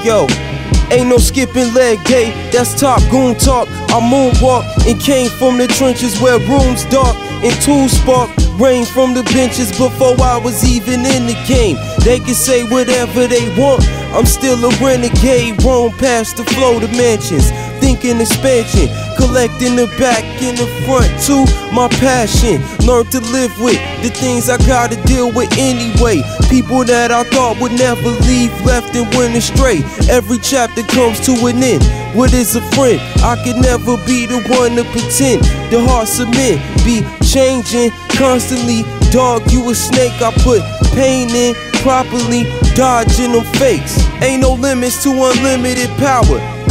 yo. Ain't no skipping leg day, that's top goon talk. I moonwalk and came from the trenches where rooms dark and tools spark. Rain from the benches before I was even in the game. They can say whatever they want, I'm still a renegade. Roam past the flow to mansions, thinking expansion. Collecting the back and the front too, my passion. Learn to live with the things I gotta deal with anyway. People that I thought would never leave left and went astray. Every chapter comes to an end. What is a friend? I could never be the one to pretend. The hearts of men be changing constantly. Dog, you a snake, I put pain in properly, dodging them fakes. Ain't no limits to unlimited power.